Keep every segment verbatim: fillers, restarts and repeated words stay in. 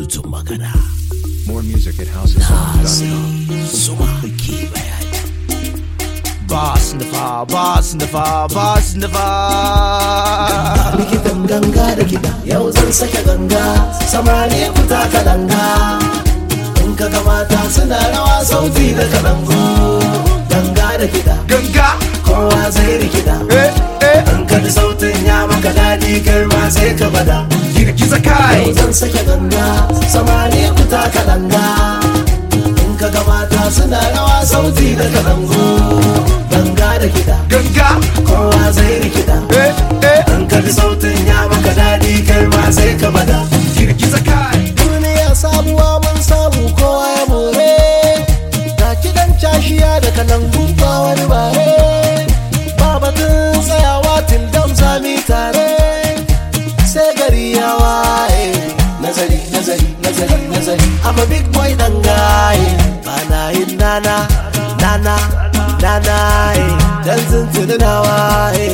bututun magana. More music at house of song dot com. Zuma ke bayani. Boss Nafa, Boss Nafa, Boss Nafa. Likitan ganga da kiɗa yau zan sake ganga, samari ku taka langa. In ka ga mata suna rawa sauti da kalangu. Ganga da kiɗa, Ganga, kowa zai rikida. eh, eh, In ka ji sautin ya maka daɗi kai ma sai ka bada. girgiza kai. Yau zan sake ganga, samari ku taka langa. In ka ga mata suna rawa sauti da kalangu. Ganga da kiɗa, Ganga, kowa zai rikida. eh, eh, In ka ji sautin ya maka daɗi kai ma sai ka bada. girgiza kai. Duniya sabuwa mun samu kowa ya more. Ga kiɗan cashiya da kalangu ba wani bare. Ba batun tsayawa til dam sami tare. Sai gari ya waye. Nazari, nazari, nazari, nazari. I'm a big boy dan gaye. Ba na yin nana, nana, nana. eh. Dan tuntuni na waye.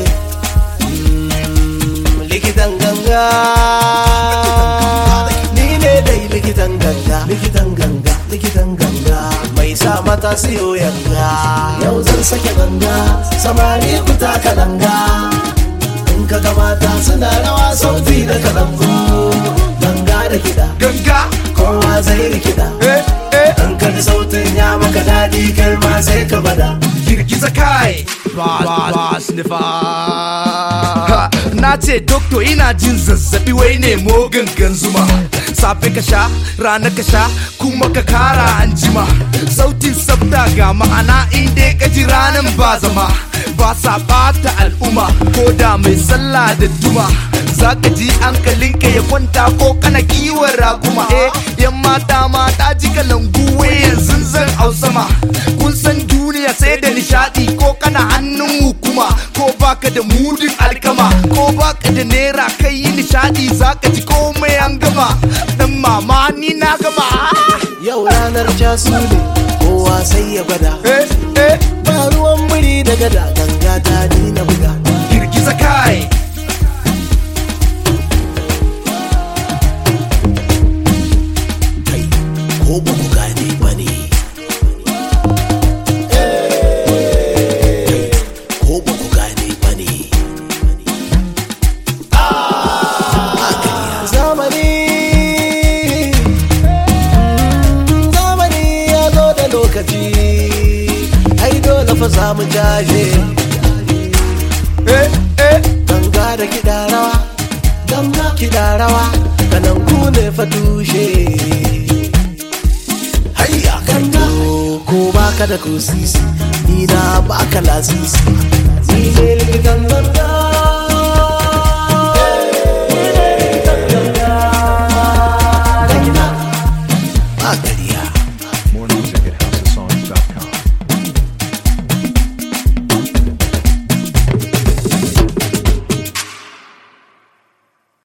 Mm, Likitan ganga. Ni ne dai likitan ganga, likitan ganga, likitan ganga. Mai sa mata siyo yanga. Yau zan sake ganga, samari ku taka langa. In ka ga mata suna rawa sauti da kalangu. Ganga da kiɗa, Ganga, kowa zai rikida. eh, eh, In ka ji sautin ya maka daɗi kai ma sai ka bada. girgiza kai. Boss, Boss Nafa. Ha, na ce dokto ina jin zazzabi wai ne mo gangan zuma. Safe ka sha, rana ka sha, kuma ka kara anjima. Sautin sabta ga ma'ana inda ka ji ranan ba zama. Ba sa bata al'umma ko da mai sallah da duma. Za ka ji hankalinka ya kwanta ko kana kiwon raguma. Eh, yan mata mata ji kalangu wai yanzu zan sama. Kun san duniya sai da nishadi ko kana hannun hukuma, ko baka da mudin alkama, ko baka da naira kai yi nishadi zaka ji komai an gama. Dan mama ni na gama. Yau ranar casu ne, kowa sai ya gwada. Eh, eh, Ba ruwan muri da gada, ganga ta ni na buga. girgiza kai. Kai, ko ba ku gane ba ne. Ko ba ku gane ba ne. Zamani, zamani ya zo da lokaci. Ai dole fa za mu jaje. Eh, eh, Ganga da kiɗa rawa, ganga kiɗa rawa, kanan ku ne fa tushe. Hayya ganga, ko baka da ko sisi, ni na baka lasisi. Ni ne likitan ganga.